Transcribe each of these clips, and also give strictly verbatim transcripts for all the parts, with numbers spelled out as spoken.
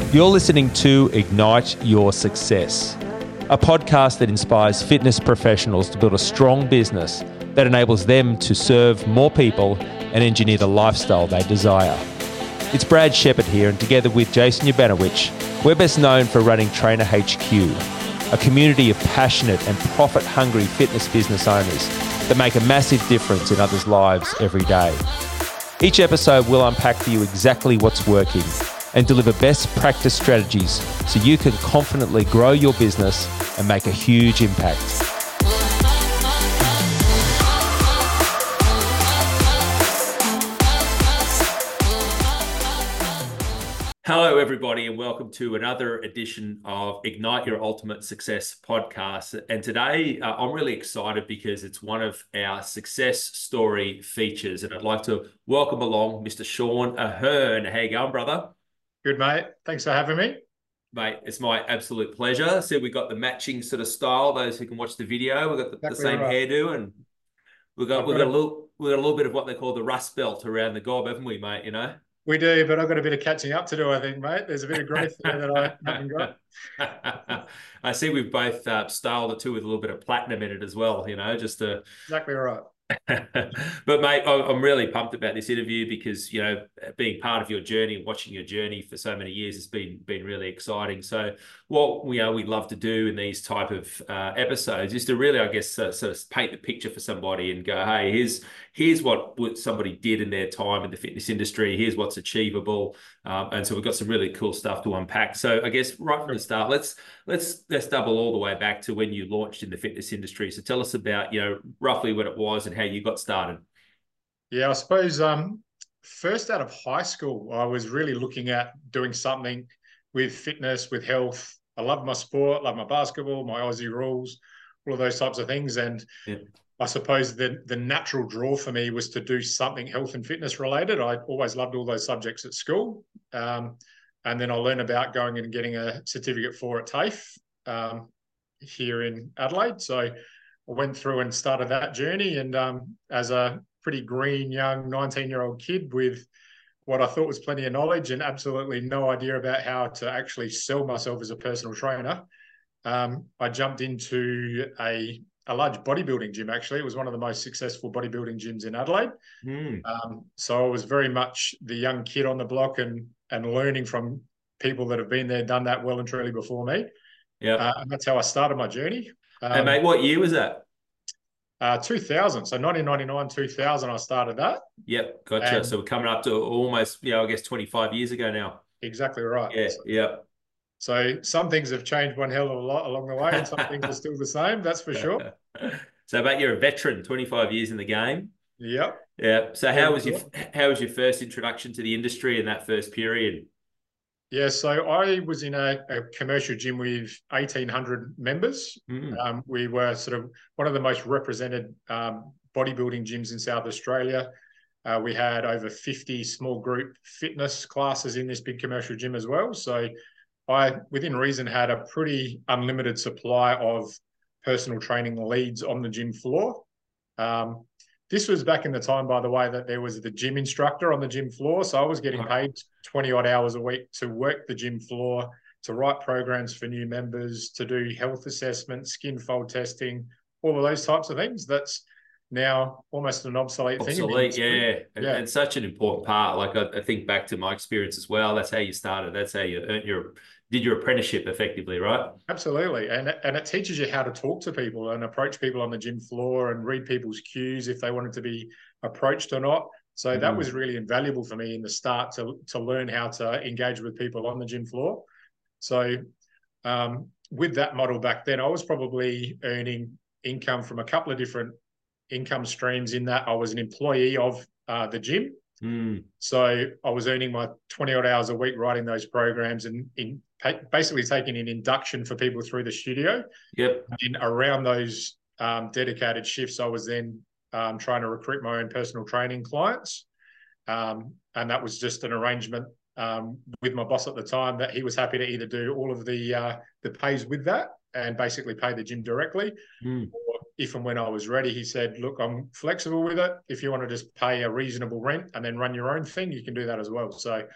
You're listening to Ignite Your Success, a podcast that inspires fitness professionals to build a strong business that enables them to serve more people and engineer the lifestyle they desire. It's Brad Shepherd here, and together with Jason Yabanowicz, we're best known for running Trainer H Q, a community of passionate and profit-hungry fitness business owners that make a massive difference in others' lives every day. Each episode will unpack for you exactly what's working and deliver best practice strategies so you can confidently grow your business and make a huge impact. Hello, everybody, and welcome to another edition of Ignite Your Ultimate Success podcast. And today, uh, I'm really excited because it's one of our success story features. And I'd like to welcome along Mister Sean Ahern. How you going, brother? Good, mate. Thanks for having me. Mate, it's my absolute pleasure. So we've got the matching sort of style. Those who can watch the video, we've got the, exactly the same right. hairdo, and we've got, we've got a little we've got a little bit of what they call the rust belt around the gob, haven't we, mate? You know? We do, but I've got a bit of catching up to do, I think, mate. There's a bit of growth there that I haven't got. I see we've both uh, styled it too with a little bit of platinum in it as well, you know, just to... Exactly right. But mate, I'm really pumped about this interview because, you know, being part of your journey and watching your journey for so many years has been been really exciting. So what we you know we love to do in these type of uh, episodes is to really, I guess, uh, sort of paint the picture for somebody and go, hey, here's here's what, what somebody did in their time in the fitness industry. Here's what's achievable, um, and so we've got some really cool stuff to unpack. So I guess right from the start, let's let's let's double all the way back to when you launched in the fitness industry. So tell us about, you know, roughly what it was and how you got started. Yeah, I suppose um, first out of high school, I was really looking at doing something with fitness, with health. I love my sport, love my basketball, my Aussie rules, all of those types of things. And yeah. I suppose the, the natural draw for me was to do something health and fitness related. I always loved all those subjects at school. Um, and then I learned about going and getting a certificate for at TAFE um, here in Adelaide. So I went through and started that journey. And um, as a pretty green, young nineteen-year-old kid with what I thought was plenty of knowledge and absolutely no idea about how to actually sell myself as a personal trainer, um, I jumped into a a large bodybuilding gym, actually. It was one of the most successful bodybuilding gyms in Adelaide. Mm. Um, so I was very much the young kid on the block and and learning from people that have been there, done that well and truly before me. Yeah, uh, and that's how I started my journey. Um, hey, mate, what year was that? Uh, two thousand. So nineteen ninety-nine, two thousand, I started that. Yep, gotcha. And so we're coming up to almost, you know, I guess twenty-five years ago now. Exactly right. Yeah, so, yeah. So some things have changed one hell of a lot along the way, and some things are still the same, that's for sure. So, but you're a veteran, twenty-five years in the game. Yep. Yeah. So how was your how was your first introduction to the industry in that first period? Yeah, so I was in a, a commercial gym with eighteen hundred members. Mm. Um, we were sort of one of the most represented um, bodybuilding gyms in South Australia. Uh, we had over fifty small group fitness classes in this big commercial gym as well. So I, within reason, had a pretty unlimited supply of personal training leads on the gym floor. Um, this was back in the time, by the way, that there was the gym instructor on the gym floor. So I was getting paid twenty odd hours a week to work the gym floor, to write programs for new members, to do health assessments, skin fold testing, all of those types of things. That's now almost an obsolete, obsolete thing. Obsolete, yeah. yeah. And such an important part. Like I, I think back to my experience as well. That's how you started. That's how you earned your did your apprenticeship effectively, right? Absolutely. And, and it teaches you how to talk to people and approach people on the gym floor and read people's cues if they wanted to be approached or not. So mm. that was really invaluable for me in the start to, to learn how to engage with people on the gym floor. So um, with that model back then, I was probably earning income from a couple of different income streams in that I was an employee of uh, the gym. Mm. So I was earning my twenty odd hours a week writing those programs and in basically taking an induction for people through the studio. Yep. And around those um, dedicated shifts, I was then um, trying to recruit my own personal training clients. Um, and that was just an arrangement um, with my boss at the time that he was happy to either do all of the uh, the pays with that and basically pay the gym directly. Mm. Or if and when I was ready, he said, look, I'm flexible with it. If you want to just pay a reasonable rent and then run your own thing, you can do that as well. So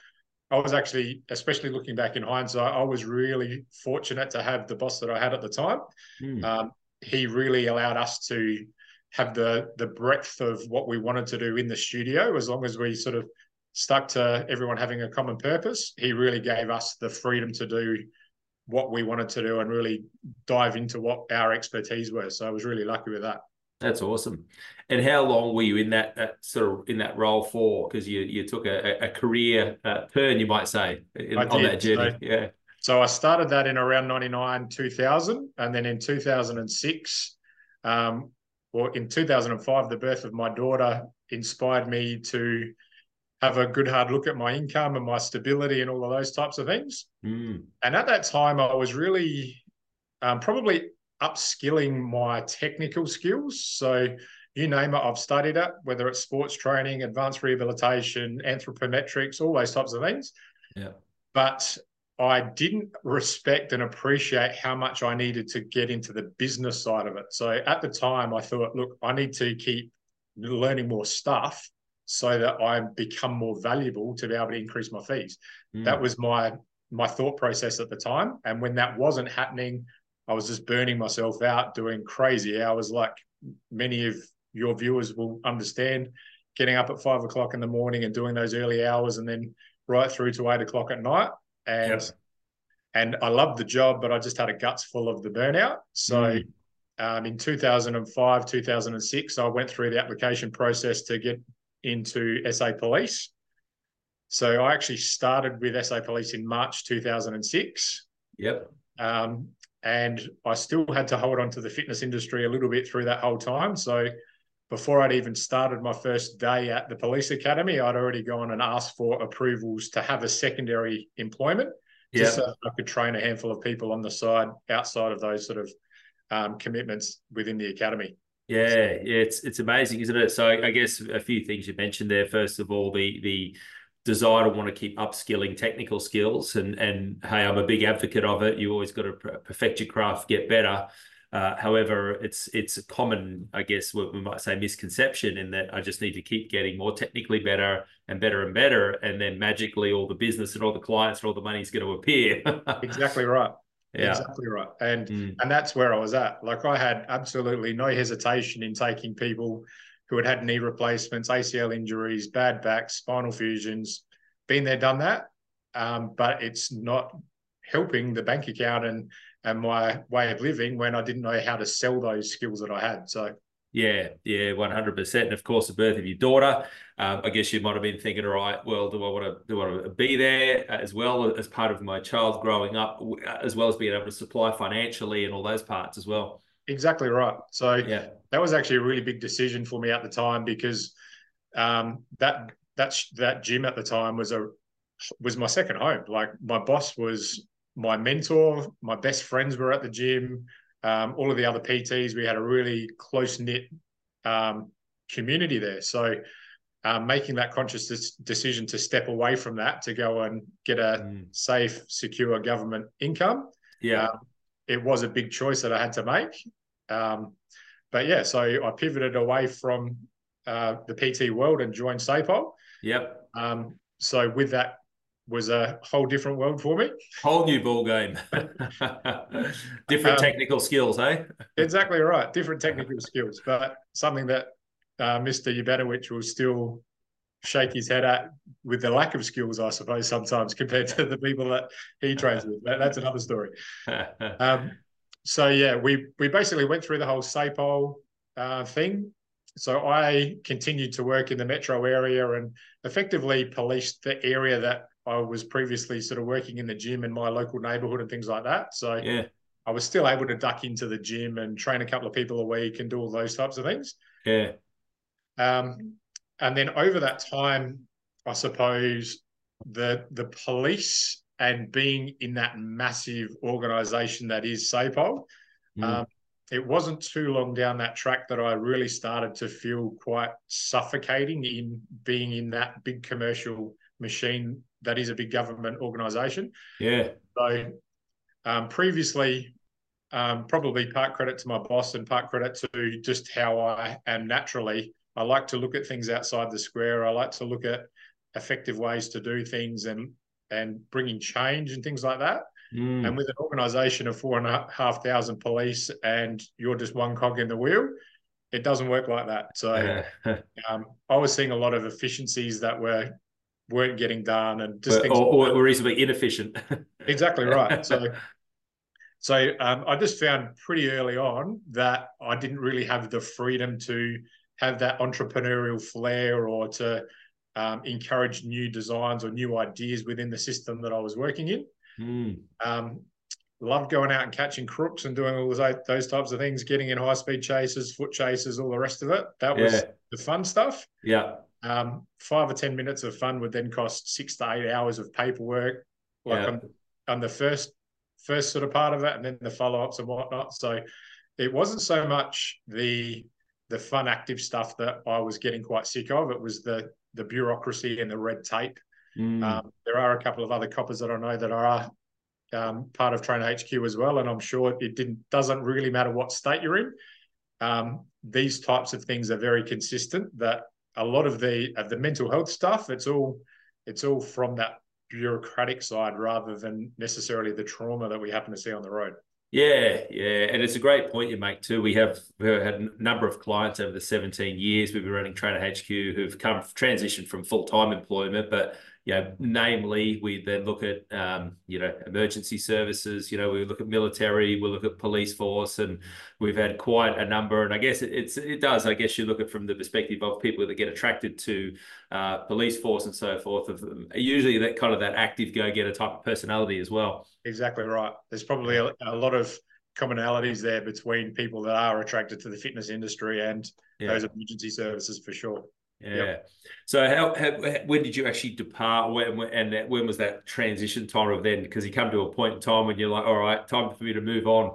I was actually, especially looking back in hindsight, I was really fortunate to have the boss that I had at the time. Mm. Um, he really allowed us to have the the breadth of what we wanted to do in the studio, as long as we sort of stuck to everyone having a common purpose. He really gave us the freedom to do what we wanted to do and really dive into what our expertise were. So I was really lucky with that. That's awesome. And how long were you in that, that sort of in that role for? Because you you took a, a career uh, turn, you might say, in, I on did. that journey. So, Yeah. so I started that in around ninety-nine, two thousand. And then in two thousand six, um, well, in two thousand five, the birth of my daughter inspired me to have a good hard look at my income and my stability and all of those types of things. Mm. And at that time, I was really um, probably upskilling my technical skills. So you name it, I've studied it, whether it's sports training, advanced rehabilitation, anthropometrics, all those types of things. Yeah. But I didn't respect and appreciate how much I needed to get into the business side of it. So at the time, I thought, look, I need to keep learning more stuff so that I become more valuable to be able to increase my fees. Mm. That was my my thought process at the time. And when that wasn't happening, I was just burning myself out, doing crazy hours, like many of your viewers will understand, getting up at five o'clock in the morning and doing those early hours and then right through to eight o'clock at night. And, yep. and I loved the job, but I just had a guts full of the burnout. So mm. um, in two thousand five, two thousand six, I went through the application process to get into S A Police. So I actually started with S A Police in March two thousand six. Yep. Um, and I still had to hold on to the fitness industry a little bit through that whole time. So before I'd even started my first day at the police academy, I'd already gone and asked for approvals to have a secondary employment, yep. just so I could train a handful of people on the side outside of those sort of um, commitments within the academy. Yeah, yeah, it's it's amazing, isn't it? So I guess a few things you mentioned there. First of all, the the desire to want to keep upskilling technical skills, and and hey, I'm a big advocate of it. You always got to perfect your craft, get better. Uh, however, it's it's a common, I guess, what we might say, misconception in that I just need to keep getting more technically better and better and better, and then magically all the business and all the clients and all the money is going to appear. Exactly right. Yeah. Exactly right. And mm. and that's where I was at. Like I had absolutely no hesitation in taking people who had had knee replacements, A C L injuries, bad backs, spinal fusions, been there, done that. Um, but it's not helping the bank account and and my way of living when I didn't know how to sell those skills that I had. So yeah, yeah, one hundred percent. And of course, the birth of your daughter, um, I guess you might have been thinking, all right, well, do I want to do I want to be there as well as part of my child growing up, as well as being able to supply financially and all those parts as well? Exactly right. So yeah, that was actually a really big decision for me at the time, because um, that that that gym at the time was a was my second home. Like my boss was my mentor, my best friends were at the gym. Um, all of the other P Ts, we had a really close-knit um, community there. So um, making that conscious decision to step away from that to go and get a mm. safe, secure government income, yeah, um, it was a big choice that I had to make. Um, but yeah, so I pivoted away from uh, the P T world and joined SAPOL. Yep. Um, so with that was a whole different world for me. Whole new ball game. Different um, technical skills, eh? Exactly right. Different technical skills, but something that uh, Mister Jovanovic will still shake his head at with the lack of skills, I suppose, sometimes compared to the people that he trains with. That, that's another story. um, so yeah, we we basically went through the whole SAPOL uh, thing. So I continued to work in the metro area and effectively policed the area that I was previously sort of working in the gym in my local neighborhood and things like that. So yeah, I was still able to duck into the gym and train a couple of people a week and do all those types of things. Yeah. Um, and then over that time, I suppose the the police and being in that massive organisation that is SAPOL, mm. um, it wasn't too long down that track that I really started to feel quite suffocating in being in that big commercial machine that is a big government organisation. Yeah. So um, previously, um, probably part credit to my boss and part credit to just how I am naturally. I like to look at things outside the square. I like to look at effective ways to do things and and bringing change and things like that. Mm. And with an organisation of four and a half thousand police and you're just one cog in the wheel, it doesn't work like that. So um, I was seeing a lot of efficiencies that were weren't getting done, and just or, things or, like or reasonably inefficient. Exactly right. So, so um, I just found pretty early on that I didn't really have the freedom to have that entrepreneurial flair or to um, encourage new designs or new ideas within the system that I was working in. Mm. Um, loved going out and catching crooks and doing all those, those types of things, getting in high-speed chases, foot chases, all the rest of it. That was Yeah. the fun stuff. Yeah. Um, five or ten minutes of fun would then cost six to eight hours of paperwork, like Yeah. on, on the first first sort of part of it, and then the follow-ups and whatnot. So it wasn't so much the the fun, active stuff that I was getting quite sick of. It was the the bureaucracy and the red tape. Mm. Um, there are a couple of other coppers that I know that are um, part of Trainer H Q as well, and I'm sure it didn't doesn't really matter what state you're in. Um, these types of things are very consistent. That a lot of the of the mental health stuff, it's all it's all from that bureaucratic side rather than necessarily the trauma that we happen to see on the road. Yeah, yeah, and it's a great point you make too. We have we've had a number of clients over the seventeen years we've been running Trainer H Q who've come transitioned from full time employment, but you know, namely, we then look at um, you know, emergency services. You know, we look at military, we look at police force, and we've had quite a number. And I guess it, it's it does. I guess you look at from the perspective of people that get attracted to uh, police force and so forth. Of usually that kind of that active go getter type of personality as well. Exactly right. There's probably a, a lot of commonalities there between people that are attracted to the fitness industry and yeah. those emergency services for sure. Yeah. Yep. So how, how when did you actually depart? When, and when was that transition time of then? Because you come to a point in time when you're like, all right, time for me to move on.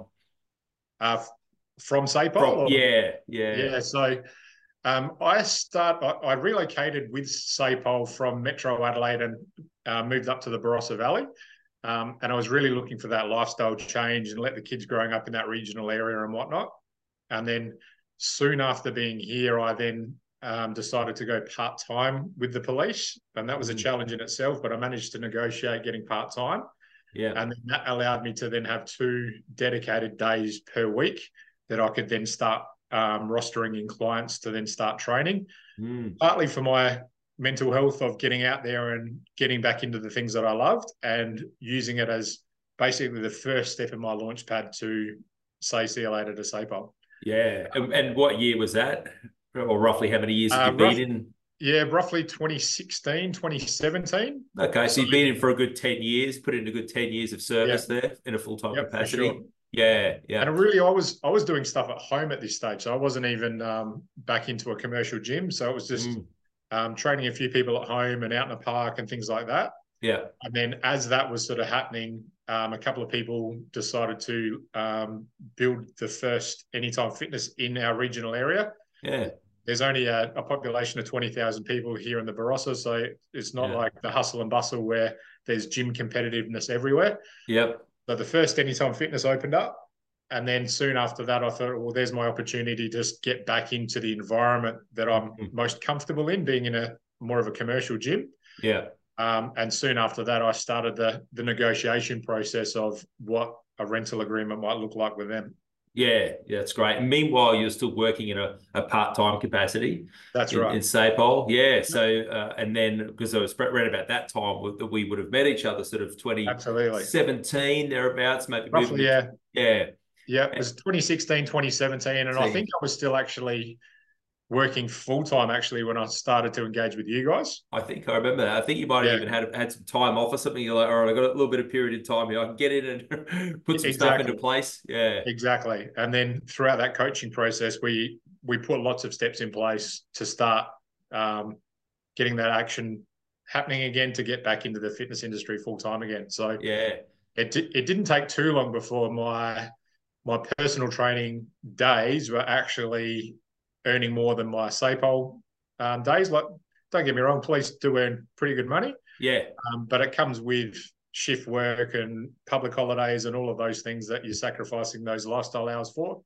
Uh, from SAPOL? Yeah, yeah. Yeah. So um, I start. I, I relocated with SAPOL from Metro Adelaide and uh, moved up to the Barossa Valley. Um, and I was really looking for that lifestyle change and let the kids growing up in that regional area and whatnot. And then soon after being here, I then um, decided to go part-time with the police. And that was a challenge in itself, but I managed to negotiate getting part-time. Yeah. And then that allowed me to then have two dedicated days per week that I could then start um, rostering in clients to then start training, mm. partly for my mental health of getting out there and getting back into the things that I loved and using it as basically the first step in my launch pad to say see you later to SAPOL. Yeah. And, and what year was that? Or roughly how many years have uh, you been rough, in? Yeah, roughly twenty sixteen, twenty seventeen. Okay, so you've been in for a good ten years, put in a good ten years of service yeah. there in a full-time yep, capacity. Sure. Yeah, yeah. And really, I was I was doing stuff at home at this stage. So I wasn't even um, back into a commercial gym. So it was just mm. um, training a few people at home and out in the park and things like that. Yeah. And then as that was sort of happening, um, a couple of people decided to um, build the first Anytime Fitness in our regional area. Yeah. There's only a, a population of twenty thousand people here in the Barossa, so it's not yeah. like the hustle and bustle where there's gym competitiveness everywhere. Yep. So the first Anytime Fitness opened up, and then soon after that, I thought, well, there's my opportunity to just get back into the environment that I'm mm-hmm. most comfortable in, being in a more of a commercial gym. Yeah. Um, and soon after that, I started the the negotiation process of what a rental agreement might look like with them. Yeah, yeah, that's great. And meanwhile, you're still working in a, a part-time capacity. That's in, right. In SAPOL. Yeah. So, uh, and then because I was read about that time that we would have met each other sort of twenty seventeen, thereabouts, maybe. Roughly, yeah. Yeah. Yeah, it was twenty sixteen, twenty seventeen. And See. I think I was still actually working full-time actually when I started to engage with you guys. I think I remember that. I think you might have yeah. even had had some time off or something. You're like, all right, I got a little bit of period of time here. I can get in and put some exactly. stuff into place. Yeah. Exactly. And then throughout that coaching process, we we put lots of steps in place to start um, getting that action happening again to get back into the fitness industry full-time again. So yeah, it, it didn't take too long before my my personal training days were actually earning more than my SAPOL um, days. Like, don't get me wrong, police do earn pretty good money. Yeah. Um, but it comes with shift work and public holidays and all of those things that you're sacrificing those lifestyle hours for.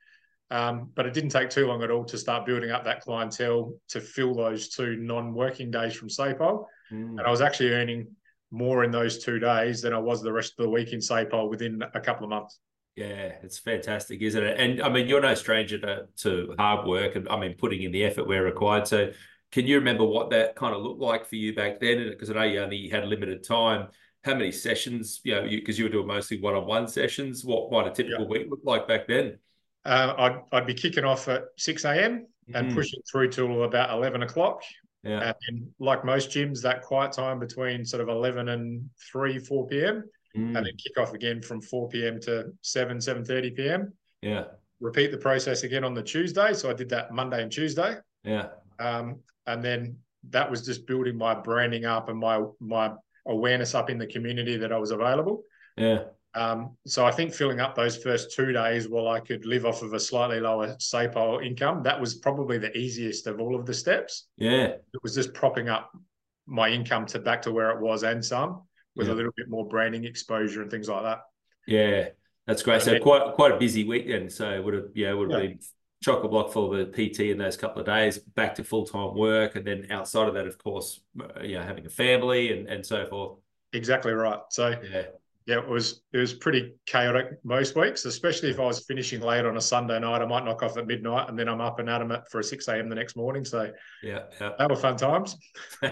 Um, but it didn't take too long at all to start building up that clientele to fill those two non-working days from SAPOL. Mm. And I was actually earning more in those two days than I was the rest of the week in SAPOL within a couple of months. Yeah, it's fantastic, isn't it? And I mean, you're no stranger to, to hard work and I mean, putting in the effort where required. So can you remember what that kind of looked like for you back then? Because I know you only had limited time. How many sessions, you know, because you, you were doing mostly one-on-one sessions, what might a typical yeah. week look like back then? Uh, I'd, I'd be kicking off at six a.m. and mm. pushing through till about eleven o'clock. Yeah. And like most gyms, that quiet time between sort of eleven and three, four p.m. Mm. and then kick off again from four p.m. to seven, seven thirty p.m. Yeah. Repeat the process again on the Tuesday. So I did that Monday and Tuesday. Yeah. Um, and then that was just building my branding up and my my awareness up in the community that I was available. Yeah. Um, so I think filling up those first two days while I could live off of a slightly lower SAPOL income, that was probably the easiest of all of the steps. Yeah. It was just propping up my income to back to where it was and some, with yeah. a little bit more branding exposure and things like that. Yeah, that's great. And so then, quite quite a busy weekend. So it would have yeah, would have yeah. been chock a block for the P T in those couple of days, back to full-time work, and then outside of that, of course, you know, having a family and, and so forth. Exactly right. So yeah. Yeah, it was it was pretty chaotic most weeks, especially if I was finishing late on a Sunday night. I might knock off at midnight and then I'm up and at 'em at for a six a.m. the next morning. So yeah, yeah. They were fun times.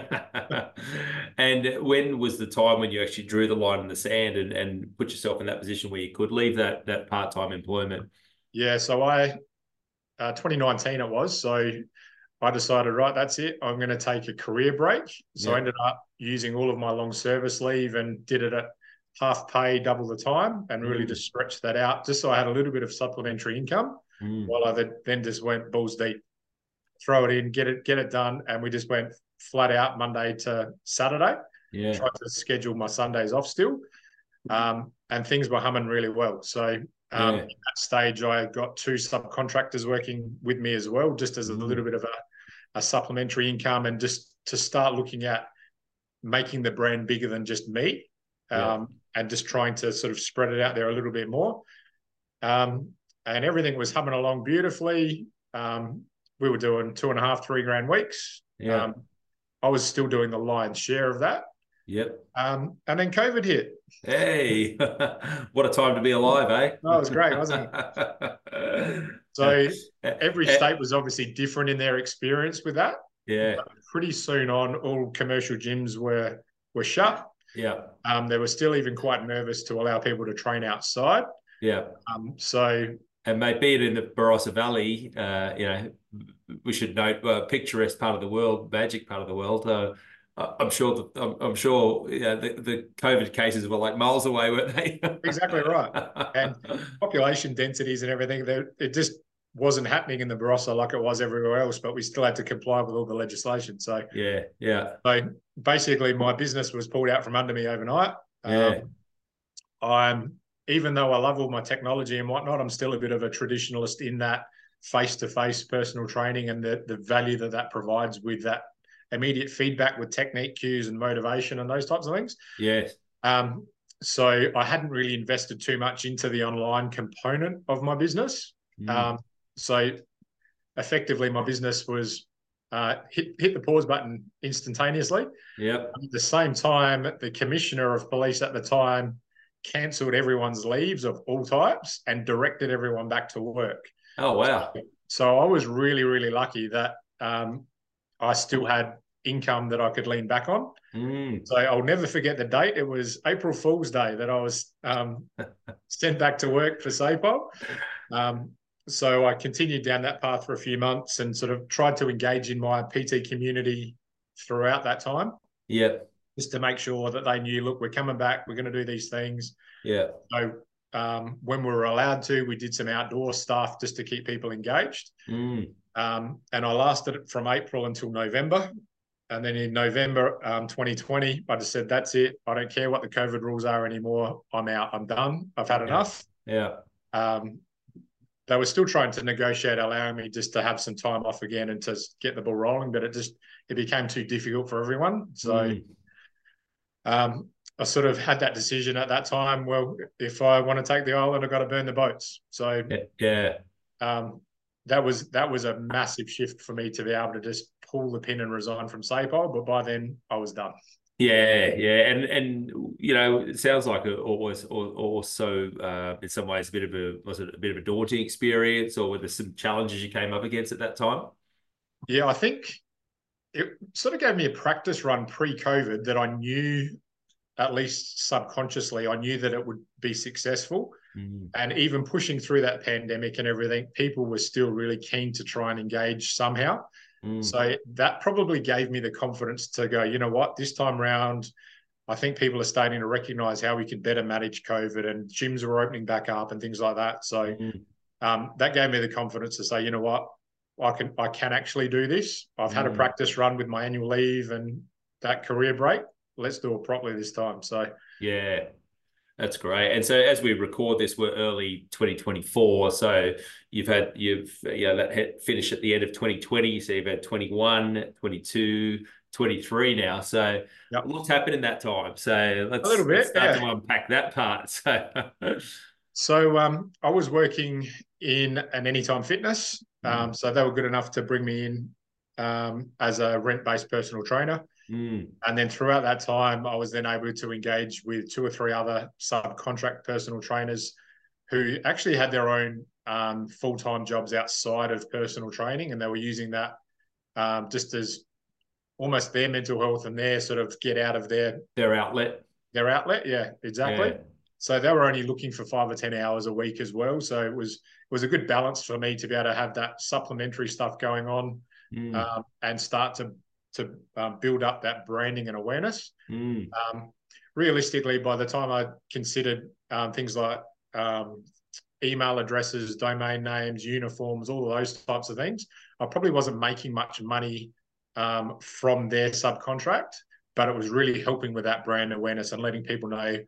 And when was the time when you actually drew the line in the sand and, and put yourself in that position where you could leave that that part-time employment? Yeah, so I uh, twenty nineteen it was. So I decided, right, that's it. I'm going to take a career break. So yeah. I ended up using all of my long service leave and did it at half pay, double the time, and really mm. just stretched that out just so I had a little bit of supplementary income mm. while I then just went balls deep, throw it in, get it, get it done. And we just went flat out Monday to Saturday. Yeah. Tried to schedule my Sundays off still. Um, and things were humming really well. So um, yeah. at that stage, I got two subcontractors working with me as well, just as a mm. little bit of a, a supplementary income and just to start looking at making the brand bigger than just me. Um, yeah. and just trying to sort of spread it out there a little bit more. Um, and everything was humming along beautifully. Um, we were doing two and a half, three grand weeks. Yeah. Um, I was still doing the lion's share of that. Yep. Um, and then COVID hit. Hey, what a time to be alive, eh? Oh, it was great, wasn't it? So every state was obviously different in their experience with that. Yeah. But pretty soon on, all commercial gyms were were shut. Yeah. Um, they were still even quite nervous to allow people to train outside. Yeah. Um, so, and mate, be it in the Barossa Valley, uh, you know, we should note a uh, picturesque part of the world, magic part of the world. Uh, I'm sure that I'm, I'm sure you know, the, the COVID cases were like miles away, weren't they? Exactly right. And population densities and everything, it just wasn't happening in the Barossa like it was everywhere else, but we still had to comply with all the legislation. So yeah, yeah. So basically, my business was pulled out from under me overnight. Yeah. Um, I'm even though I love all my technology and whatnot, I'm still a bit of a traditionalist in that face-to-face personal training and the the value that that provides with that immediate feedback with technique cues and motivation and those types of things. Yes. Um, so I hadn't really invested too much into the online component of my business. Mm. Um, so effectively, my business was uh, hit hit the pause button instantaneously. Yep. At the same time, the commissioner of police at the time cancelled everyone's leaves of all types and directed everyone back to work. Oh, wow. So, so I was really, really lucky that um, I still had income that I could lean back on. Mm. So I'll never forget the date. It was April Fool's Day that I was um, sent back to work for SAPOL. Um, so I continued down that path for a few months and sort of tried to engage in my P T community throughout that time. Yeah. Just to make sure that they knew, look, we're coming back. We're going to do these things. Yeah. So um, when we were allowed to, we did some outdoor stuff just to keep people engaged. Mm. Um, and I lasted from April until November. And then in November um, twenty twenty, I just said, that's it. I don't care what the COVID rules are anymore. I'm out. I'm done. I've had yeah. enough. Yeah. Um, they were still trying to negotiate allowing me just to have some time off again and to get the ball rolling, but it just, it became too difficult for everyone. So mm. um, I sort of had that decision at that time. Well, if I want to take the island, I've got to burn the boats. So yeah, um, that was that was a massive shift for me to be able to just pull the pin and resign from SAPOL. But by then I was done. Yeah, yeah, and and you know, it sounds like it always also uh, in some ways a bit of a was it a bit of a daunting experience, or were there some challenges you came up against at that time? Yeah, I think it sort of gave me a practice run pre-COVID that I knew, at least subconsciously, I knew that it would be successful. Mm. And even pushing through that pandemic and everything, people were still really keen to try and engage somehow. Mm. So that probably gave me the confidence to go, you know what, this time round, I think people are starting to recognize how we can better manage COVID, and gyms are opening back up and things like that. So Mm. um, that gave me the confidence to say, you know what, I can I can actually do this. I've had a Mm. practice run with my annual leave and that career break. Let's do it properly this time. So Yeah, that's great. And so as we record this, we're early twenty twenty-four. So you've had, you've, yeah, that hit, finished at the end of twenty twenty. So you've had twenty-one, twenty-two, twenty-three now. So yep. what's happened in that time? So A little let's, bit, let's start yeah. to unpack that part. So, so um, I was working in an Anytime Fitness. Um, mm. so they were good enough to bring me in um, as a rent-based personal trainer. Mm. And then throughout that time, I was then able to engage with two or three other subcontract personal trainers who actually had their own um, full-time jobs outside of personal training. And they were using that um, just as almost their mental health and their sort of get out of their Their outlet. their outlet. Yeah, exactly. Yeah. So they were only looking for five or ten hours a week as well. So it was it was a good balance for me to be able to have that supplementary stuff going on Mm. um, and start to to um, build up that branding and awareness. Mm. Um, realistically, by the time I considered um, things like um, email addresses, domain names, uniforms, all of those types of things, I probably wasn't making much money um, from their subcontract, but it was really helping with that brand awareness and letting people know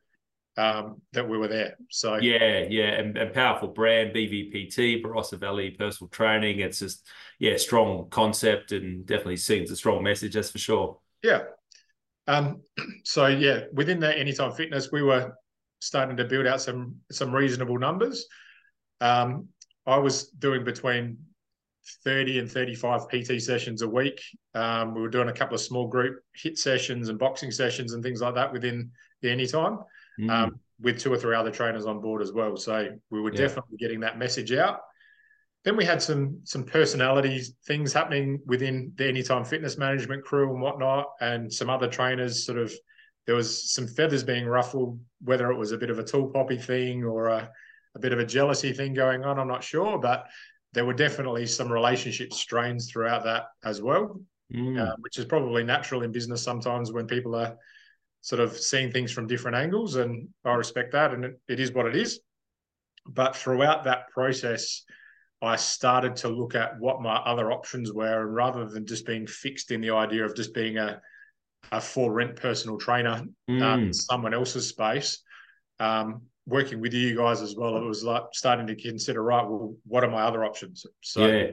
um, that we were there. So yeah, yeah, and, and powerful brand, B V P T, Barossa Valley Personal Training. It's just, yeah, strong concept and definitely sends a strong message, that's for sure. Yeah. Um, so yeah, within that Anytime Fitness, we were starting to build out some some reasonable numbers. Um, I was doing between thirty and thirty-five P T sessions a week. Um, we were doing a couple of small group hit sessions and boxing sessions and things like that within the Anytime, Mm. um, with two or three other trainers on board as well. So we were Yeah. definitely getting that message out. Then we had some some personality things happening within the Anytime Fitness management crew and whatnot, and some other trainers sort of, there was some feathers being ruffled, whether it was a bit of a tall poppy thing or a, a bit of a jealousy thing going on, I'm not sure, but there were definitely some relationship strains throughout that as well, Mm. uh, which is probably natural in business sometimes when people are sort of seeing things from different angles, and I respect that, and it, it is what it is. But throughout that process, I started to look at what my other options were, and rather than just being fixed in the idea of just being a, a for rent personal trainer Mm. um, in someone else's space, um, working with you guys as well, it was like starting to consider, right, well, what are my other options? So, yeah.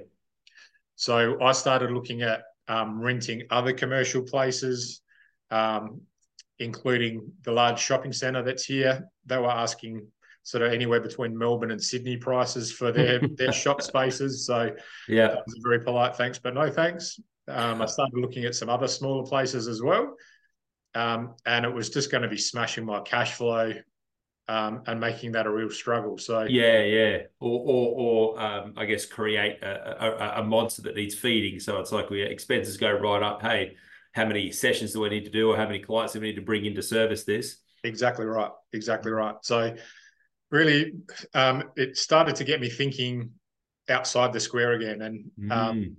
so I started looking at um, renting other commercial places, um, including the large shopping centre that's here. They were asking sort of anywhere between Melbourne and Sydney prices for their, their shop spaces. So yeah, that was a very polite thanks, but no thanks. Um, I started looking at some other smaller places as well. Um, and it was just going to be smashing my cash flow um, and making that a real struggle. So yeah, yeah, or or, or um, I guess create a, a, a monster that needs feeding. So it's like we expenses go right up. Hey, how many sessions do I need to do, or how many clients do we need to bring in to service this? Exactly right, exactly right. So really, um, it started to get me thinking outside the square again, and um, Mm.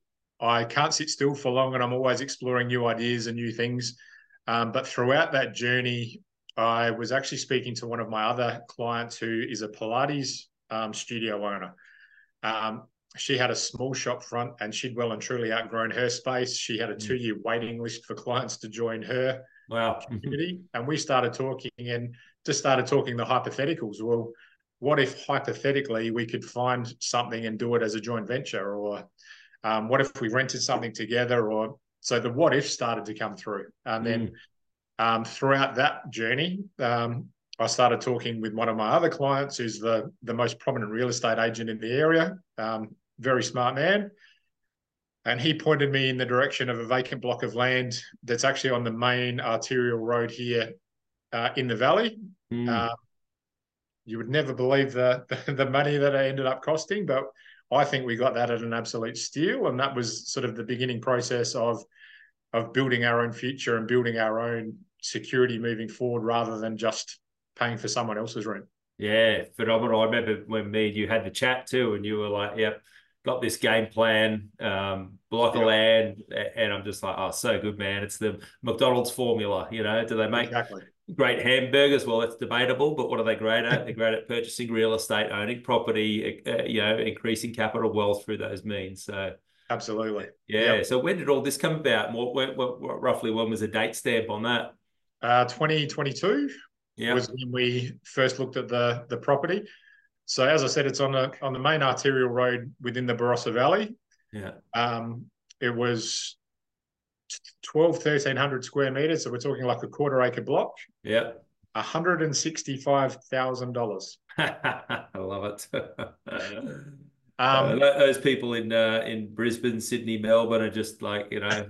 I can't sit still for long, and I'm always exploring new ideas and new things. Um, but throughout that journey, I was actually speaking to one of my other clients who is a Pilates um, studio owner. Um, she had a small shop front, and she'd well and truly outgrown her space. She had a two-year waiting list for clients to join her Wow. community. And we started talking and just started talking the hypotheticals. Well, what if hypothetically we could find something and do it as a joint venture? Or um, what if we rented something together? Or so the what if started to come through. And then Mm. um, throughout that journey, um, I started talking with one of my other clients, who's the, the most prominent real estate agent in the area, um, very smart man. and he pointed me in the direction of a vacant block of land that's actually on the main arterial road here uh, in the valley. Mm. Uh, you would never believe the, the the money that it ended up costing, but I think we got that at an absolute steal, and that was sort of the beginning process of of building our own future and building our own security moving forward, rather than just paying for someone else's rent. Yeah, phenomenal. I remember when me and you had the chat too, and you were like, "Yep, got this game plan, um, block Yep. of land," and I'm just like, "Oh, so good, man! It's the McDonald's formula." You know, do they make Exactly. great hamburgers? Well, that's debatable, but what are they great at? They're great at purchasing real estate, owning property, uh, you know, increasing capital wealth through those means. So, Absolutely. yeah. Yep. So, when did all this come about? What, what, what, what roughly when was the date stamp on that? Uh, twenty twenty-two Yeah. was when we first looked at the the property. So as I said, it's on the on the main arterial road within the Barossa Valley. Yeah. Um, it was twelve, thirteen hundred square meters. So we're talking like a quarter acre block. Yeah. one hundred sixty-five thousand dollars. I love it. Um, uh, those people in uh, in Brisbane, Sydney, Melbourne are just like, you know,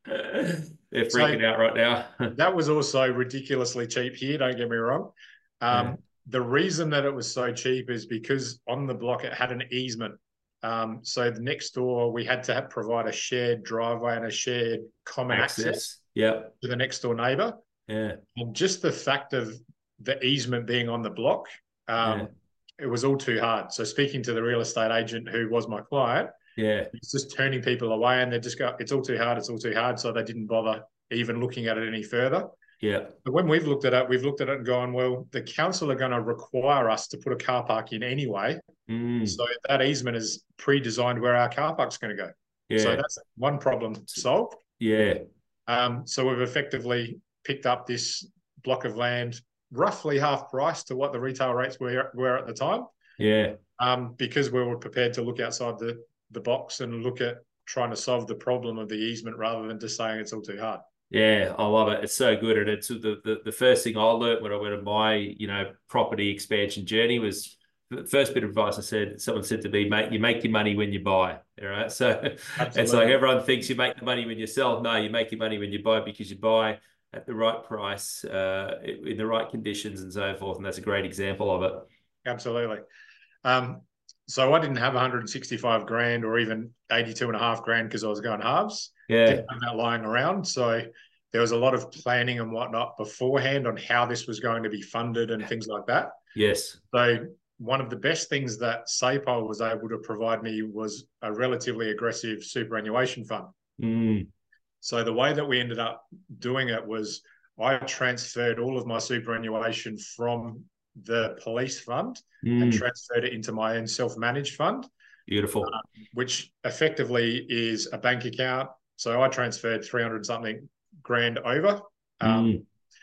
they're freaking so out right now. that was also ridiculously cheap here. Don't get me wrong. Um, Yeah. The reason that it was so cheap is because on the block it had an easement. Um, so the next door we had to have, provide a shared driveway and a shared common access, Access. Yep. to the next door neighbour. Yeah. And just the fact of the easement being on the block, um, Yeah. it was all too hard. So speaking to the real estate agent who was my client, Yeah. it's just turning people away, and they just go, it's all too hard, it's all too hard. So they didn't bother even looking at it any further. Yeah. But when we've looked at it, we've looked at it and gone, well, the council are going to require us to put a car park in anyway. Mm. So that easement is pre-designed where our car park's going to go. Yeah. So that's one problem solved. Yeah. Um, so we've effectively picked up this block of land roughly half price to what the retail rates were, were at the time. Yeah. Um, because we were prepared to look outside the, the box and look at trying to solve the problem of the easement rather than just saying it's all too hard. Yeah, I love it. It's so good. And it's the, the, the first thing I learned when I went on my, you know, property expansion journey was the first bit of advice I said, someone said to me, mate, you make your money when you buy. All right. So Absolutely. It's like everyone thinks you make the money when you sell. No, you make your money when you buy, because you buy at the right price, uh, in the right conditions and so forth. And that's a great example of it. Absolutely. Um, so I didn't have one hundred sixty-five grand or even eighty-two and a half grand because I was going halves. Yeah. Didn't have that lying around. So there was a lot of planning and whatnot beforehand on how this was going to be funded and things like that. Yes. So one of the best things that SAPOL was able to provide me was a relatively aggressive superannuation fund. Mm. So the way that we ended up doing it was I transferred all of my superannuation from the police fund mm. and transferred it into my own self-managed fund. Beautiful. Um, which effectively is a bank account. So I transferred three hundred something grand over. Um, mm.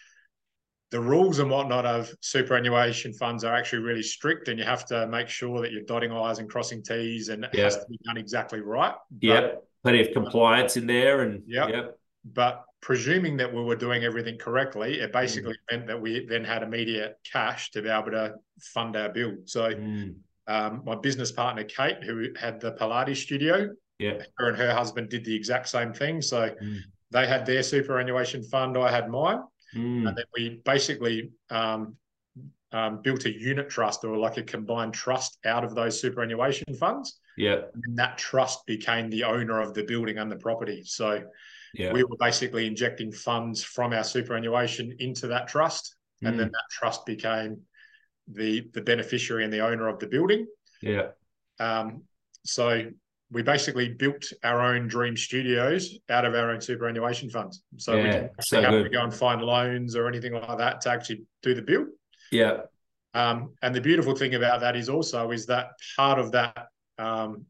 The rules and whatnot of superannuation funds are actually really strict, and you have to make sure that you're dotting I's and crossing T's, and it yep. has to be done exactly right. Yeah, plenty of compliance in there. And yep. yep. But presuming that we were doing everything correctly, it basically mm. meant that we then had immediate cash to be able to fund our build. So mm. um, my business partner, Kate, who had the Pilates studio, yeah, her and her husband did the exact same thing. So mm. they had their superannuation fund, I had mine. Mm. And then we basically um, um, built a unit trust, or like a combined trust, out of those superannuation funds. Yeah. And that trust became the owner of the building and the property. So yeah. we were basically injecting funds from our superannuation into that trust. Mm. And then that trust became the, the beneficiary and the owner of the building. Yeah. Um, so we basically built our own dream studios out of our own superannuation funds. So yeah, we didn't so have good. to go and find loans or anything like that to actually do the build. Yeah. Um, and the beautiful thing about that is also is that part of that um,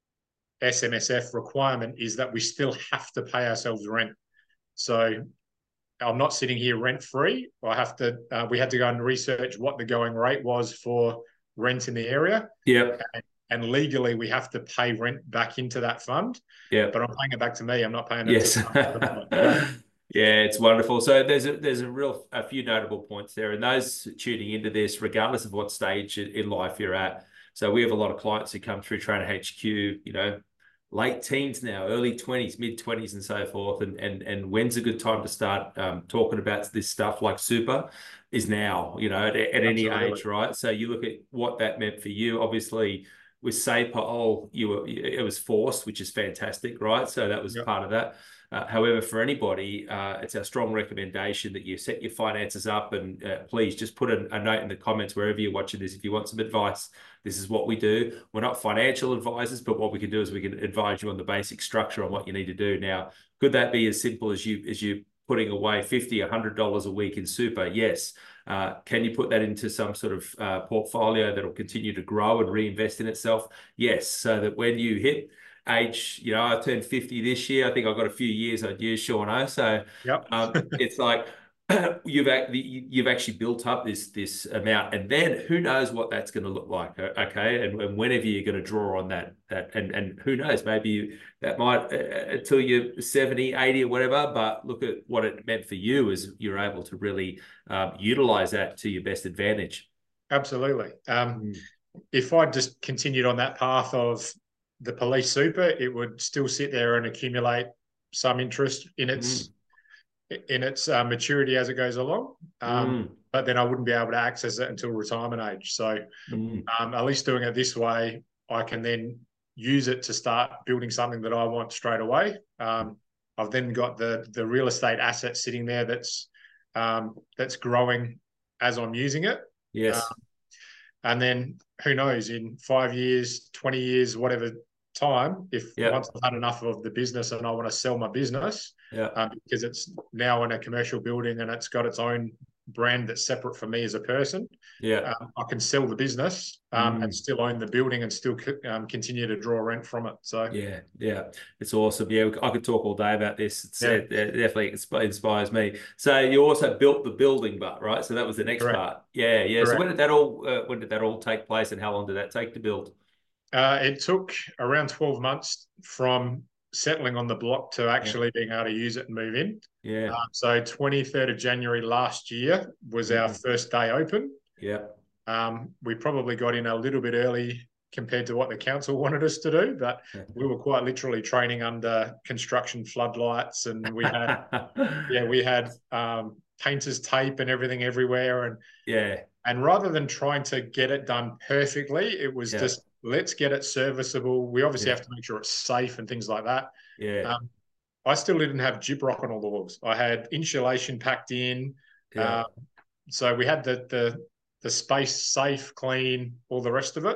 S M S F requirement is that we still have to pay ourselves rent. So I'm not sitting here rent free. I have to. Uh, we had to go and research what the going rate was for rent in the area. Yeah. And, and legally, we have to pay rent back into that fund. Yeah. But I'm paying it back to me. I'm not paying it yes. to the Yeah, it's wonderful. So there's a there's a real a few notable points there, and those tuning into this, regardless of what stage in life you're at. So we have a lot of clients who come through Trainer H Q, you know, late teens now, early twenties, mid twenties, and so forth. And and and when's a good time to start um, talking about this stuff like super is now, you know, at, at any age, right? So you look at what that meant for you. Obviously, with SAPOL, you were it was forced, which is fantastic, right? So that was yep. part of that. Uh, however, for anybody, uh, it's our strong recommendation that you set your finances up, and uh, please just put a, a note in the comments wherever you're watching this. If you want some advice, this is what we do. We're not financial advisors, but what we can do is we can advise you on the basic structure on what you need to do. Now, could that be as simple as you as you putting away fifty dollars, one hundred dollars a week in super? Yes. Uh, can you put that into some sort of uh, portfolio that will continue to grow and reinvest in itself? Yes. So that when you hit age, you know, I turned fifty this year. I think I've got a few years on you, Sean. So yep. um, it's like you've actually you've actually built up this this amount, and then who knows what that's going to look like? Okay, and, and whenever you're going to draw on that that and and who knows, maybe that might uh, until you're seventy, eighty or whatever. But look at what it meant for you is you're able to really um, utilize that to your best advantage. Absolutely. Um, mm. If I just continued on that path of the police super, it would still sit there and accumulate some interest in its mm. in its uh, maturity as it goes along. Um, mm. But then I wouldn't be able to access it until retirement age. So mm. um, at least doing it this way, I can then use it to start building something that I want straight away. Um, I've then got the the real estate asset sitting there that's um, that's growing as I'm using it. Yes. Um, and then who knows, in five years, twenty years, whatever time, if yep. once I've had enough of the business and I want to sell my business, yeah, um, because it's now in a commercial building and it's got its own brand that's separate from me as a person, yeah, um, I can sell the business um, mm. and still own the building and still um, continue to draw rent from it. So yeah, yeah, it's awesome. Yeah, I could talk all day about this. It's, yeah. it, it definitely inspires me. So you also built the building, but right, so that was the next Correct. part. Yeah, yeah. Correct. So when did that all uh, when did that all take place, and how long did that take to build? Uh, it took around twelve months from settling on the block to actually yeah. being able to use it and move in. Yeah. Uh, so twenty-third of January last year was our mm-hmm. first day open. Yeah. Um, we probably got in a little bit early compared to what the council wanted us to do, but we were quite literally training under construction floodlights, and we had, yeah, we had um, painter's tape and everything everywhere. And yeah. And rather than trying to get it done perfectly, it was yeah. just, let's get it serviceable. We obviously yeah. have to make sure it's safe and things like that. Yeah. Um, I still didn't have gyprock on all the walls. I had insulation packed in. Yeah. Um, so we had the, the, the space safe, clean, all the rest of it.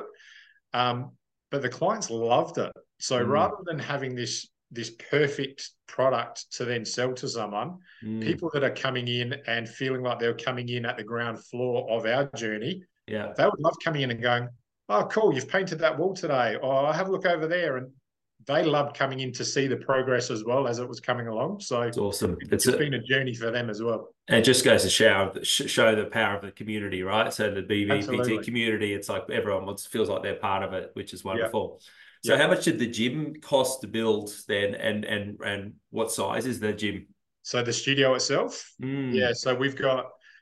Um, but the clients loved it. So mm. rather than having this, this perfect product to then sell to someone, mm. people that are coming in and feeling like they're coming in at the ground floor of our journey, yeah, they would love coming in and going, oh, cool, you've painted that wall today. Or oh, have a look over there. And they loved coming in to see the progress as well as it was coming along. So it's awesome. It's, it's a, been a journey for them as well. And it just goes to show, show the power of the community, right? So the B V P T community, it's like everyone wants, feels like they're part of it, which is wonderful. Yeah. So yeah. how much did the gym cost to build then, and and and what size is the gym? So the studio itself, mm. yeah. So we've got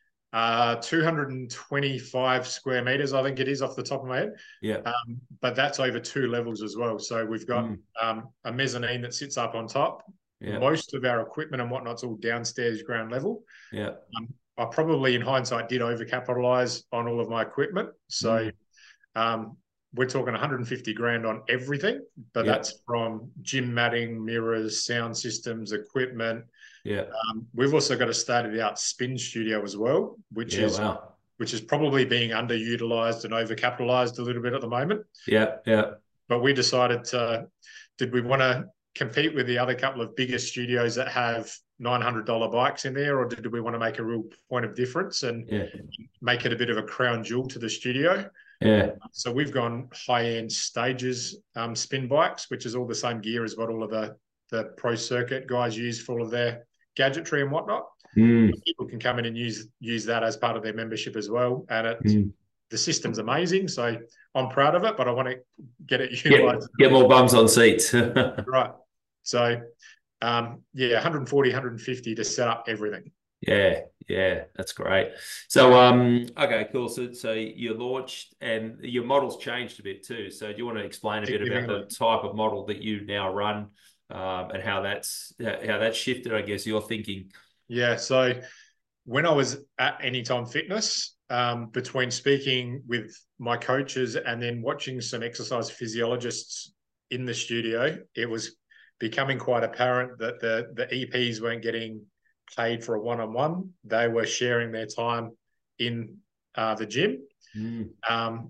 uh, two hundred twenty-five square meters, I think it is off the top of my head. Yeah. Um, but that's over two levels as well. So we've got mm. um, a mezzanine that sits up on top. Yeah. Most of our equipment and whatnot's all downstairs, ground level. Yeah. Um, I probably, in hindsight, did overcapitalize on all of my equipment. So. Mm. Um, We're talking one hundred fifty grand on everything, but yeah. that's from gym matting, mirrors, sound systems, equipment. Yeah. Um, we've also got a state-of-the-art spin studio as well, which yeah, is wow. which is probably being underutilized and overcapitalized a little bit at the moment. Yeah, yeah. But we decided to, did we want to compete with the other couple of bigger studios that have nine hundred dollar bikes in there, or did we want to make a real point of difference and yeah. make it a bit of a crown jewel to the studio? Yeah. So we've gone high-end Stages um, spin bikes, which is all the same gear as what all of the, the pro circuit guys use for all of their gadgetry and whatnot. Mm. People can come in and use use that as part of their membership as well. And it, mm. the system's amazing. So I'm proud of it, but I want to get it utilized. Get, get more bums on seats. Right. So, um, yeah, one hundred forty, one hundred fifty to set up everything. Yeah, yeah, that's great. So, um, okay, cool. So, so you launched, and your model's changed a bit too. So, do you want to explain a bit about the Significantly. type of model that you now run, um, and how that's how that's shifted? I guess your thinking. Yeah. So when I was at Anytime Fitness, um, between speaking with my coaches and then watching some exercise physiologists in the studio, it was becoming quite apparent that the the E Ps weren't getting paid for a one-on-one. They were sharing their time in uh, the gym. Mm. Um,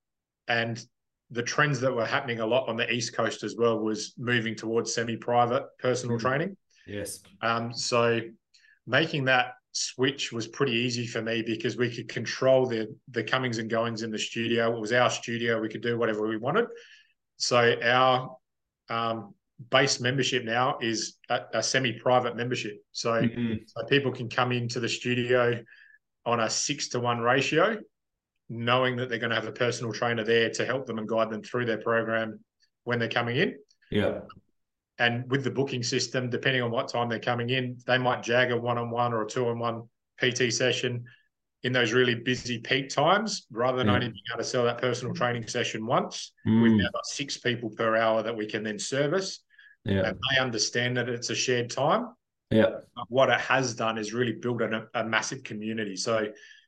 and the trends that were happening a lot on the East Coast as well was moving towards semi-private personal Mm. training. Yes. Um, so making that switch was pretty easy for me because we could control the the comings and goings in the studio. It was our studio. We could do whatever we wanted. So our um, base membership now is a, a semi-private membership. So, Mm-hmm. so people can come into the studio on a six to one ratio, knowing that they're going to have a personal trainer there to help them and guide them through their program when they're coming in. Yeah. And with the booking system, depending on what time they're coming in, they might jag a one-on-one or a two-on-one P T session in those really busy peak times, rather than Yeah. only being able to sell that personal training session once. Mm. We've now got six people per hour that we can then service. Yeah. And they understand that it's a shared time. Yeah. What it has done is really build a, a massive community. So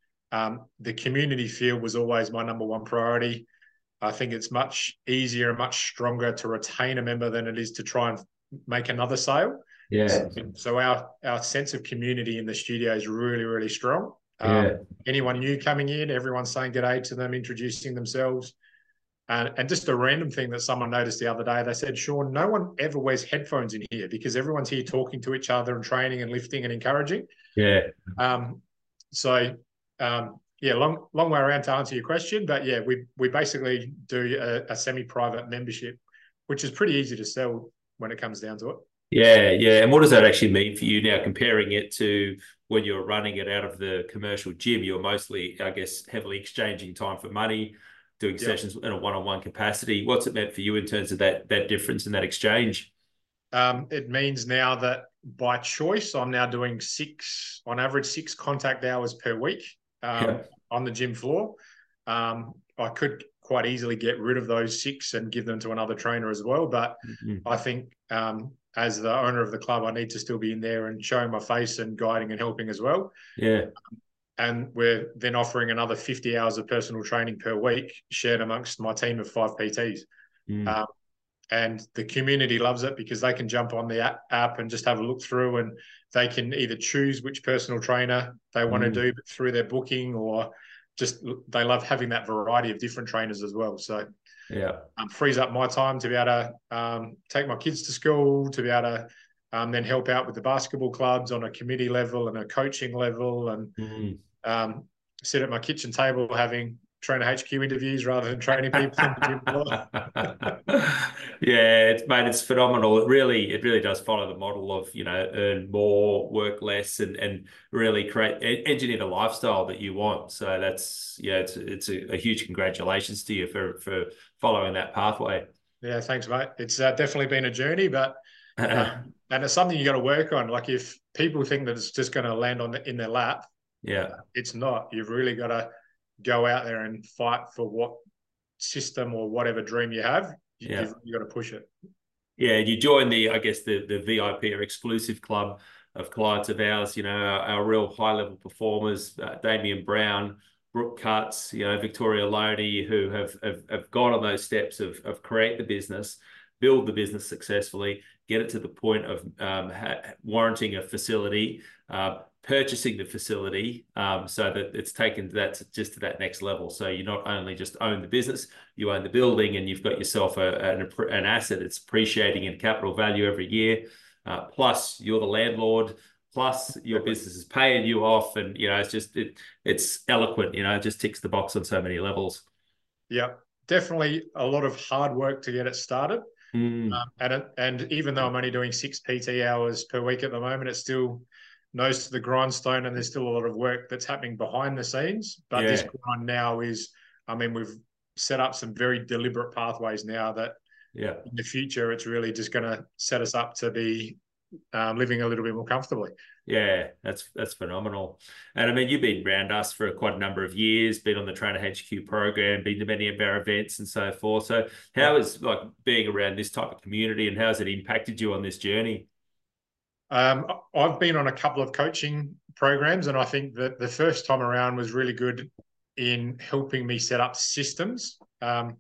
um, the community feel was always my number one priority. I think it's much easier and much stronger to retain a member than it is to try and make another sale. Yeah. So, so our our sense of community in the studio is really, really strong. Um, Yeah. anyone new coming in, everyone's saying good day to them, introducing themselves. And, and just a random thing that someone noticed the other day, they said, Sean, no one ever wears headphones in here because everyone's here talking to each other and training and lifting and encouraging. Yeah. Um, so um, yeah, long long way around to answer your question, but yeah, we we basically do a, a semi-private membership, which is pretty easy to sell when it comes down to it. Yeah, yeah. And what does that actually mean for you now, comparing it to when you're running it out of the commercial gym? You're mostly, I guess, heavily exchanging time for money, doing Yeah. sessions in a one-on-one capacity. What's it meant for you in terms of that that difference in that exchange? Um, it means now that by choice, I'm now doing six, on average, six contact hours per week um, Yeah. on the gym floor. Um, I could quite easily get rid of those six and give them to another trainer as well. But Mm-hmm. I think um, as the owner of the club, I need to still be in there and showing my face and guiding and helping as well. Yeah. And we're then offering another fifty hours of personal training per week shared amongst my team of five P Ts. Mm. Um, and the community loves it because they can jump on the app and just have a look through, and they can either choose which personal trainer they want Mm. to do through their booking, or just they love having that variety of different trainers as well. So Yeah. um, frees up my time to be able to um, take my kids to school, to be able to um, then help out with the basketball clubs on a committee level and a coaching level, and Mm. um, sit at my kitchen table having trainer H Q interviews rather than training people on the gym floor. Yeah, it's mate, it's phenomenal. It really, it really does follow the model of, you know, earn more, work less, and and really create engineer the lifestyle that you want. So that's yeah, it's it's a, a huge congratulations to you for for following that pathway. Yeah, thanks, mate. It's uh, definitely been a journey, but um, and it's something you got to work on. Like if people think that it's just going to land on the, in their lap, Yeah, it's not. You've really got to go out there and fight for what system or whatever dream you have. You, yeah. You've really got to push it. Yeah, you join the, I guess, the the V I P or exclusive club of clients of ours, you know, our, our real high-level performers, uh, Damien Brown, Brooke Cutts, you know, Victoria Loney, who have, have, have gone on those steps of, of create the business, build the business successfully, get it to the point of um, warranting a facility, uh, purchasing the facility, um, so that it's taken that to, just to that next level. So you not only just own the business, you own the building, and you've got yourself a, an, an asset that's appreciating in capital value every year. Uh, plus, you're the landlord. Plus, your business is paying you off, and you know it's just it it's eloquent. You know, it just ticks the box on so many levels. Yeah, definitely a lot of hard work to get it started. Mm. Um, and it, and even though I'm only doing six P T hours per week at the moment, it's still nose to the grindstone, and there's still a lot of work that's happening behind the scenes. But Yeah. this grind now is, I mean, we've set up some very deliberate pathways now that Yeah. in the future, it's really just going to set us up to be um, living a little bit more comfortably. Yeah, that's that's phenomenal. And I mean, you've been around us for quite a number of years, been on the Trainer H Q program, been to many of our events and so forth. So how is like being around this type of community, and how has it impacted you on this journey? Um, I've been on a couple of coaching programs, and I think that the first time around was really good in helping me set up systems. Um,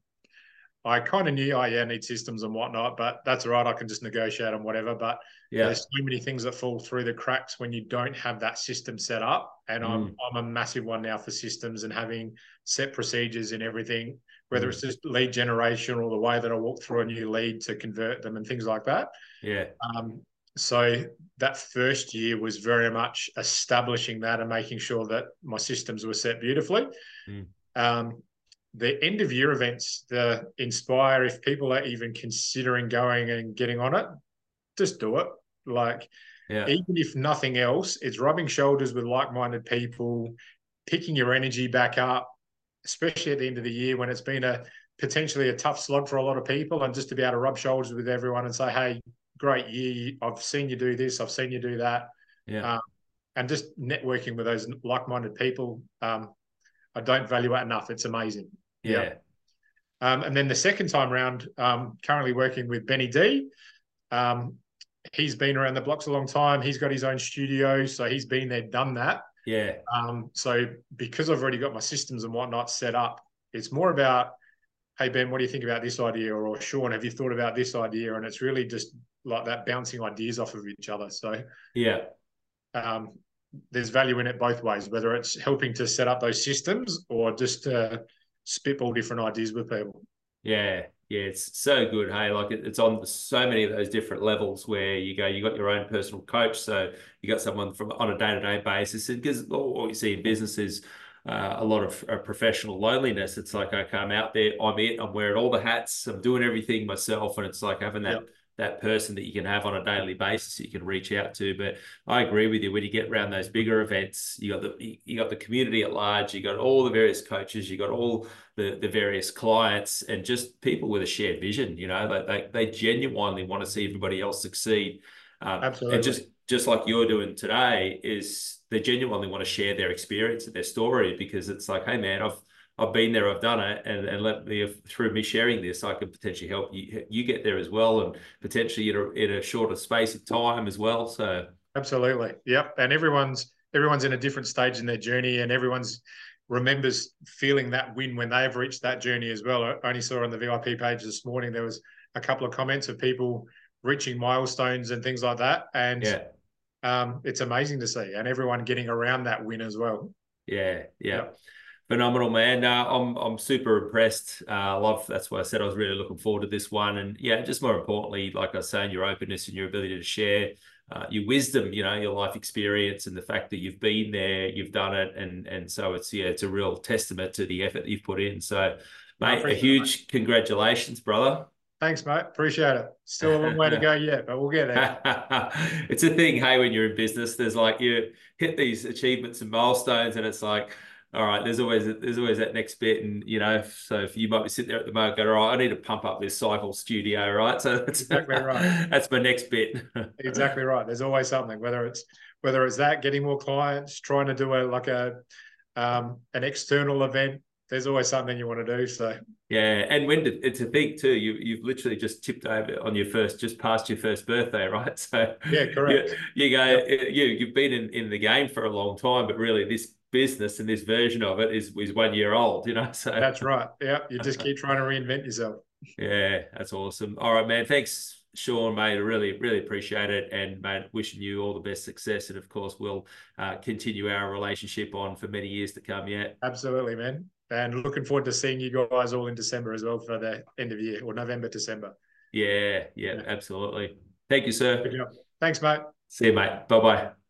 I kind of knew, oh yeah, I need systems and whatnot, but that's all right. I can just negotiate on whatever. But yeah, there's so many things that fall through the cracks when you don't have that system set up. And mm. I'm I'm a massive one now for systems and having set procedures in everything, whether mm. it's just lead generation or the way that I walk through a new lead to convert them and things like that. Yeah. Um, so that first year was very much establishing that and making sure that my systems were set beautifully. Mm. Um, the end of year events, the Inspire, if people are even considering going and getting on it, just do it. Like, yeah. even if nothing else, it's rubbing shoulders with like-minded people, picking your energy back up, especially at the end of the year when it's been a potentially a tough slog for a lot of people, and just to be able to rub shoulders with everyone and say, hey, great year, I've seen you do this, I've seen you do that. Yeah. Um, and just networking with those like-minded people, um, I don't value it enough. It's amazing. Yeah. yeah. Um, and then the second time round, um, currently working with Benny D. Um, he's been around the blocks a long time. He's got his own studio, so he's been there, done that. Yeah. Um, so because I've already got my systems and whatnot set up, it's more about, hey, Ben, what do you think about this idea? Or, Sean, have you thought about this idea? And it's really just like that, bouncing ideas off of each other. So yeah. Um, there's value in it both ways, whether it's helping to set up those systems or just uh, spitball different ideas with people. Yeah, yeah, it's so good. Hey, like it, it's on so many of those different levels where you go, you got your own personal coach, so you got someone from on a day-to-day basis. Because what you see in business is uh, a lot of uh, professional loneliness. It's like, okay, I'm out there, I'm it, I'm wearing all the hats, I'm doing everything myself, and it's like having that. Yep. that person that you can have on a daily basis you can reach out to. But I agree with you, when you get around those bigger events, you got the you got the community at large, you got all the various coaches, you got all the the various clients, and just people with a shared vision. You know, they they, they genuinely want to see everybody else succeed. Um, Absolutely. And just just like you're doing today, is they genuinely want to share their experience and their story, because it's like, hey man, I've I've been there, I've done it, and, and let me, through me sharing this, I can potentially help you you get there as well, and potentially in a, in a shorter space of time as well. So absolutely, yep. And everyone's everyone's in a different stage in their journey, and everyone's remembers feeling that win when they've reached that journey as well. I only saw on the V I P page this morning there was a couple of comments of people reaching milestones and things like that, and yeah, um, it's amazing to see, and everyone getting around that win as well. Yeah, yeah. Yep. Phenomenal, man. Uh, I'm I'm super impressed. I uh, love, that's why I said I was really looking forward to this one. And yeah, just more importantly, like I was saying, your openness and your ability to share uh, your wisdom, you know, your life experience, and the fact that you've been there, you've done it, and and so it's yeah, it's a real testament to the effort that you've put in. So, mate, a huge it, mate. Congratulations, brother. Thanks, mate. Appreciate it. Still a long way to go yet, but we'll get there. It's a thing, hey, when you're in business, there's like, you hit these achievements and milestones, and it's like, all right, there's always there's always that next bit, and you know, so if you might be sitting there at the moment, go, all right, I need to pump up this cycle studio, right? So that's exactly right. That's my next bit. Exactly right. There's always something, whether it's whether it's that, getting more clients, trying to do a like a um, an external event. There's always something you want to do. So yeah, and when did, it's a thing too. You you've literally just tipped over on your first, just past your first birthday, right? So yeah, correct. You, you go, yep. you you've been in, in the game for a long time, but really this business and this version of it is is one year old, you know. So that's right. Yeah, you just keep trying to reinvent yourself. Yeah, that's awesome. All right, man. Thanks, Sean, mate. I really, really appreciate it. And mate, wishing you all the best success. And of course, we'll uh, continue our relationship on for many years to come. Yeah. Absolutely, man. And looking forward to seeing you guys all in December as well for the end of the year, or November, December. Yeah, yeah, yeah. Absolutely. Thank you, sir. Thanks, mate. See you, mate. Bye-bye.